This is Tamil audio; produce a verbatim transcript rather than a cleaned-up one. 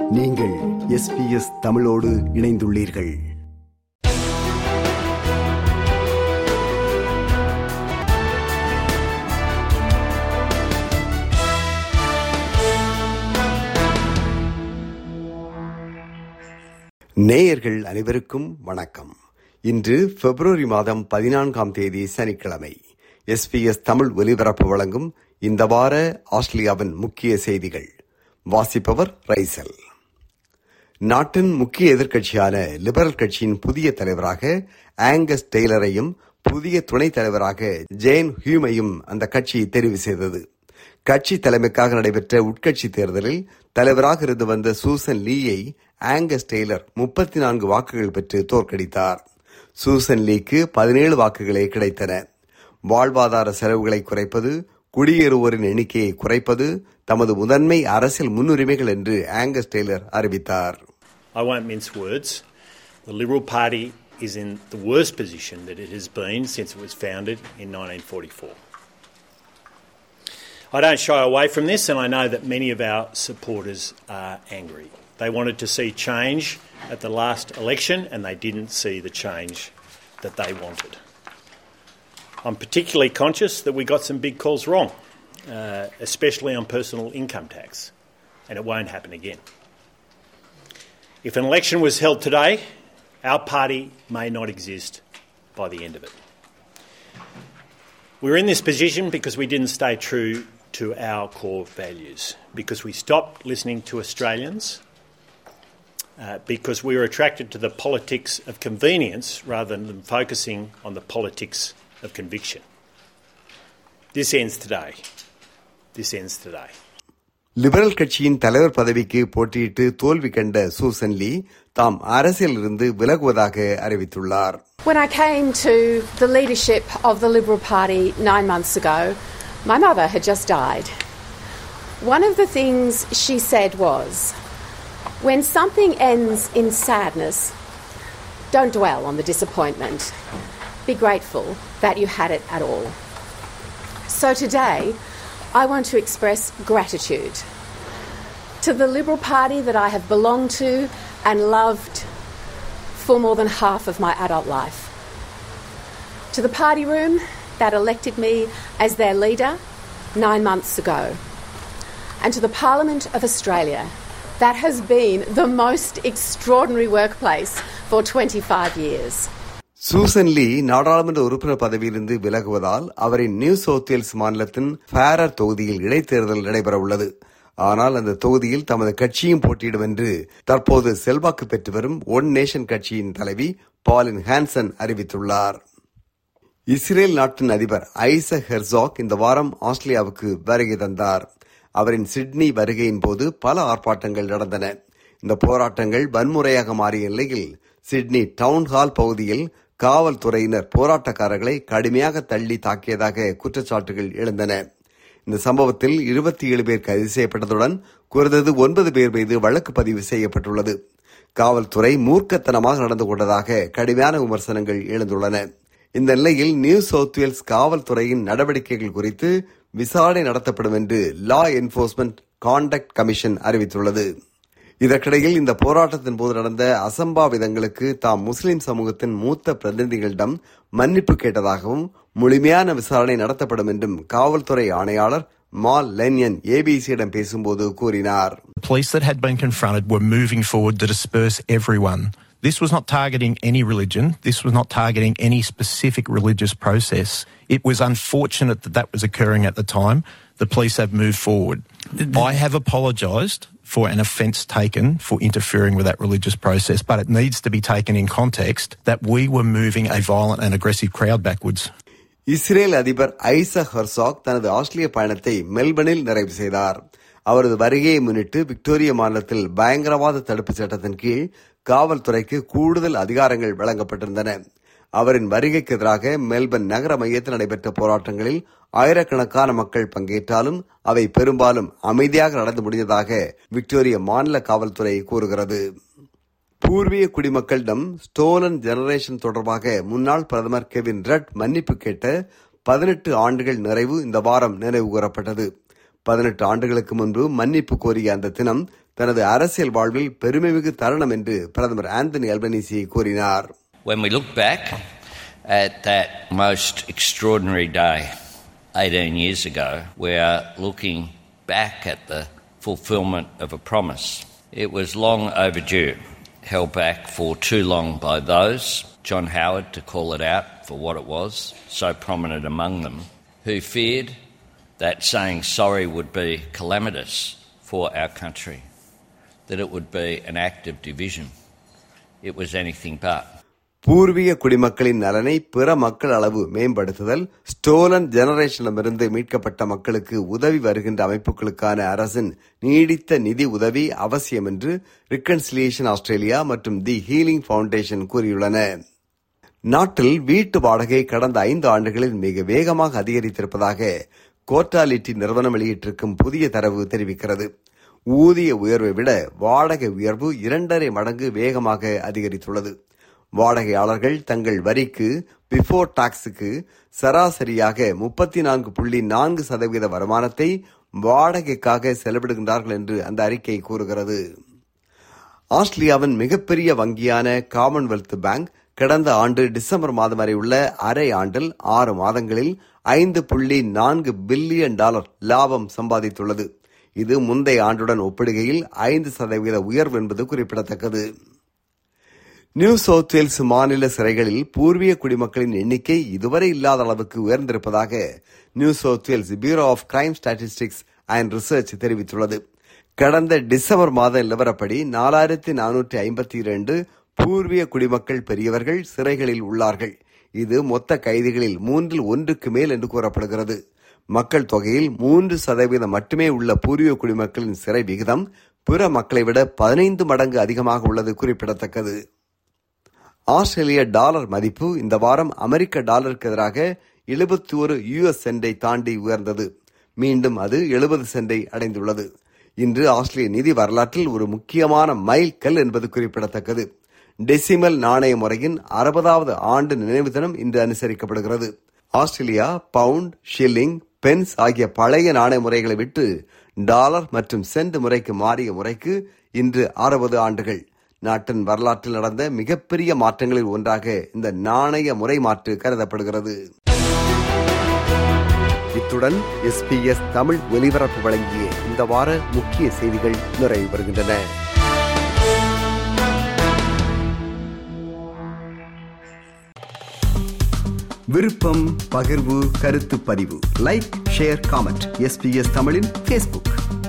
நீங்கள் எஸ் பி எஸ் தமிழோடு இணைந்துள்ளீர்கள். நேயர்கள் அனைவருக்கும் வணக்கம். இன்று பிப்ரவரி மாதம் பதினான்காம் தேதி சனிக்கிழமை. எஸ் பி எஸ் தமிழ் ஒலிபரப்பு வழங்கும் இந்த வார ஆஸ்திரேலியாவின் முக்கிய செய்திகள். வாசிப்பவர் ரைசல். நாட்டின் முக்கிய எதிர்க்கட்சியான லிபரல் கட்சியின் புதிய தலைவராக ஆங்கஸ் டெய்லரையும் புதிய துணைத் தலைவராக ஜேன் ஹியூமையும் அந்த கட்சி தெரிவு செய்தது. கட்சி தலைமைக்காக நடைபெற்ற உட்கட்சி தேர்தலில் தலைவராக இருந்து வந்த சூசன் லீயை ஆங்கஸ் டெய்லர் முப்பத்தி நான்கு வாக்குகள் பெற்று தோற்கடித்தார். சூசன் லீக்கு பதினேழு வாக்குகளே கிடைத்தன. வாழ்வாதார செலவுகளை குறைப்பது, குடியேறுவோரின் எண்ணிக்கையை குறைப்பது தமது முதன்மை அரசியல் முன்னுரிமைகள் என்று ஆங்கஸ் டெய்லர் அறிவித்தார். I won't mince words. The Liberal Party is in the worst position that it has been since it was founded in nineteen forty-four. I don't shy away from this, and I know that many of our supporters are angry. They wanted to see change at the last election, and they didn't see the change that they wanted. I'm particularly conscious that we got some big calls wrong, uh, especially on personal income tax, and it won't happen again. If an election was held today, our party may not exist by the end of it. We're in this position because we didn't stay true to our core values, because we stopped listening to Australians, uh, because we were attracted to the politics of convenience rather than focusing on the politics of conviction. This ends today. This ends today. Liberal கட்சியின் தலைவர் பதவிக்கு போட்டியிட்டு தோல்வி கண்ட சூசன் லீ தாம் அரசியலிருந்து விலகுவதாக அறிவித்துள்ளார். When I came to the leadership of the Liberal Party nine months ago, my mother had just died. One of the things she said was, when something ends in sadness, don't dwell on the disappointment. Be grateful that you had it at all. So today, I want to express gratitude to the Liberal Party that I have belonged to and loved for more than half of my adult life. To the party room that elected me as their leader nine months ago. And to the Parliament of Australia that has been the most extraordinary workplace for twenty-five years. Susan Ley நாடாளுமன்ற உறுப்பினர் பதவியிலிருந்து விலகுவதால் அவரின் நியூ சவுத் வேல்ஸ் மாநிலத்தின் ஃபேரர் தொகுதியில் இடைத்தேர்தல் நடைபெற உள்ளது. ஆனால் அந்த தொகுதியில் தமது கட்சியும் போட்டியிடும் என்று தற்போது செல்வாக்கு பெற்று வரும் ஒன் நேஷன் கட்சியின் தலைவி பாலின் ஹான்சன் அறிவித்துள்ளார். இஸ்ரேல் நாட்டின் அதிபர் ஐசக் ஹெர்சாக் இந்த வாரம் ஆஸ்திரேலியாவுக்கு வருகை தந்தார். அவரின் சிட்னி வருகையின் போது பல ஆர்ப்பாட்டங்கள் நடந்தன. இந்த போராட்டங்கள் வன்முறையாக மாறிய நிலையில் சிட்னி டவுன்ஹால் பகுதியில் காவல்துறையினர் போராட்டக்காரர்களை கடுமையாக தள்ளி தாக்கியதாக குற்றச்சாட்டுகள் எழுந்தன. இந்த சம்பவத்தில் இருபத்தி ஏழு பேர் கைது செய்யப்பட்டதுடன் குறைந்தது ஒன்பது பேர் மீது வழக்கு பதிவு செய்யப்பட்டுள்ளது. காவல்துறை மூர்க்கத்தனமாக நடந்து கொண்டதாக கடுமையான விமர்சனங்கள் எழுந்துள்ளன. இந்த நிலையில் நியூ சவுத் வேல்ஸ் காவல்துறையின் நடவடிக்கைகள் குறித்து விசாரணை நடத்தப்படும் என்று லா என்போர்ஸ்மெண்ட் கான்டக்ட் கமிஷன் அறிவித்துள்ளது. இதற்கிடையில் இந்த போராட்டத்தின் போது நடந்த அசம்பாவிதங்களுக்கு தாம் முஸ்லிம் சமூகத்தின் மூத்த பிரதிநிதிகளிடம் மன்னிப்பு கேட்டதாகவும் முழுமையான விசாரணை நடத்தப்படும் என்றும் காவல்துறை ஆணையாளர் மால் லென்யன் ஏபிசியிடம் பேசும்போது கூறினார். Police that had been confronted were moving forward to disperse everyone. This was not targeting any religion. This was not targeting any specific religious process. It was unfortunate that that was occurring at the time. The police have moved forward. I have apologised for an offence taken for interfering with that religious process, but it needs to be taken in context that we were moving a violent and aggressive crowd backwards. Israel அதிபர் ஐசக் ஹெர்சாக் தனது ஆஸ்திரேலிய பயணத்தை மெல்பர்னில் நிறைவு செய்தார். அவரது வருகையை முன்னிட்டு விக்டோரியா மாநிலத்தில் பயங்கரவாத தடுப்பு சட்டத்தின் கீழ் காவல்துறைக்கு கூடுதல் அதிகாரங்கள் வழங்கப்பட்டிருந்தன. அவரின் வருகைக்கு எதிராக மெல்பர்ன் நகர மையத்தில் நடைபெற்ற போராட்டங்களில் ஆயிரக்கணக்கான மக்கள் பங்கேற்றாலும் அவை பெரும்பாலும் அமைதியாக நடந்து முடிந்ததாக விக்டோரியா மாநில காவல்துறை கூறுகிறது. பூர்வீக குடிமக்களிடம் ஸ்டோலன் ஜெனரேஷன் தொடர்பாக முன்னாள் பிரதமர் கெவின் ரட் மன்னிப்பு கேட்ட பதினெட்டு ஆண்டுகள் நிறைவு இந்த வாரம் நினைவு கூறப்பட்டது. பதினெட்டு ஆண்டுகளுக்கு முன்பு மன்னிப்பு கோரிய அந்த தினம் தனது அரசியல் வாழ்வில் பெருமைமிகு தருணம் என்று பிரதமர் ஆந்தனி அல்பனீசி கூறினார். When we look back at that most extraordinary day eighteen years ago, we are looking back at the fulfilment of a promise. It was long overdue, held back for too long by those, John Howard to call it out for what it was, so prominent among them, who feared that saying sorry would be calamitous for our country, that it would be an act of division. It was anything but. பூர்வீக குடிமக்களின் நலனை பிற மக்கள் அளவு மேம்படுத்துதல், ஸ்டோலன் ஜெனரேஷனிடமிருந்து மீட்கப்பட்ட மக்களுக்கு உதவி வருகின்ற அமைப்புகளுக்கான அரசின் நீடித்த நிதி உதவி அவசியம் என்று ரிகன்சிலியேஷன் ஆஸ்திரேலியா மற்றும் தி ஹீலிங் ஃபவுண்டேஷன் கூறியுள்ளன. நாட்டில் வீட்டு வாடகை கடந்த ஐந்து ஆண்டுகளில் மிக வேகமாக அதிகரித்திருப்பதாக கோர்டாலிட்டி நிறுவனம் வெளியிட்டிருக்கும் புதிய தரவு தெரிவிக்கிறது. ஊதிய உயர்வை விட வாடகை உயர்வு இரண்டரை மடங்கு வேகமாக அதிகரித்துள்ளது. வாடகையாளர்கள் தங்கள் வரிக்கு பிஃபோர் டாக்ஸுக்கு சராசரியாக முப்பத்தி நான்கு புள்ளி நான்கு சதவீத வருமானத்தை வாடகைக்காக செலவிடுகின்றார்கள் என்று அந்த அறிக்கை கூறுகிறது. ஆஸ்திரேலியாவின் மிகப்பெரிய வங்கியான காமன்வெல்த் பேங்க் கடந்த ஆண்டு டிசம்பர் மாதம் வரை உள்ள அரை ஆண்டில் ஆறு மாதங்களில் ஐந்து புள்ளி நான்கு பில்லியன் டாலர் லாபம் சம்பாதித்துள்ளது. இது முந்தைய ஆண்டுடன் ஒப்பிடுகையில் ஐந்து சதவீத உயர்வு என்பது குறிப்பிடத்தக்கது. நியூ சவுத் வேல்ஸ் மாநில சிறைகளில் பூர்வீக குடிமக்களின் எண்ணிக்கை இதுவரை இல்லாத அளவுக்கு உயர்ந்திருப்பதாக New South Wales Bureau of Crime Statistics and Research தெரிவித்துள்ளது. கடந்த டிசம்பர் மாத நிலவரப்படி நாலாயிரத்தி நானூற்றி ஐம்பத்தி இரண்டு பூர்வீக குடிமக்கள் பெரியவர்கள் சிறைகளில் உள்ளார்கள். இது மொத்த கைதிகளில் மூன்றில் ஒன்றுக்கு மேல் என்று கூறப்படுகிறது. மக்கள் தொகையில் மூன்று சதவீதம் மட்டுமே உள்ள பூர்வீக குடிமக்களின் சிறை விகிதம் பிற மக்களை விட பதினைந்து மடங்கு அதிகமாக உள்ளது குறிப்பிடத்தக்கது. ஆஸ்திரேலிய டாலர் மதிப்பு இந்த வாரம் அமெரிக்க டாலருக்கு எதிராக எழுபத்தி ஒரு யூஎஸ் சென்டை தாண்டி உயர்ந்தது. மீண்டும் அது எழுபது சென்டை அடைந்துள்ளது. இன்று ஆஸ்திரேலிய நிதி வரலாற்றில் ஒரு முக்கியமான மைல் கல் என்பது குறிப்பிடத்தக்கது. டெசிமல் நாணய முறையின் அறுபதாவது ஆண்டு நினைவு தினம் இன்று அனுசரிக்கப்படுகிறது. ஆஸ்திரேலியா பவுண்ட், ஷில்லிங், பென்ஸ் ஆகிய பழைய நாணய முறைகளை விட்டு டாலர் மற்றும் சென்ட் முறைக்கு மாறிய முறைக்கு இன்று அறுபது ஆண்டுகள். நாட்டின் வரலாற்றில் நடந்த மிகப்பெரிய மாற்றங்களில் ஒன்றாக இந்த நாணய முறை மாற்று கருதப்படுகிறது. இத்துடன் எஸ்பிஎஸ் தமிழ் ஒலிபரப்பு வழங்கிய இந்த வார முக்கிய செய்திகள் நிறைவு பெறுகின்றன. விருப்பம், பகிர்வு, கருத்து பதிவு, லைக், ஷேர், காமெண்ட். எஸ்பிஎஸ் தமிழின் ஃபேஸ்புக்.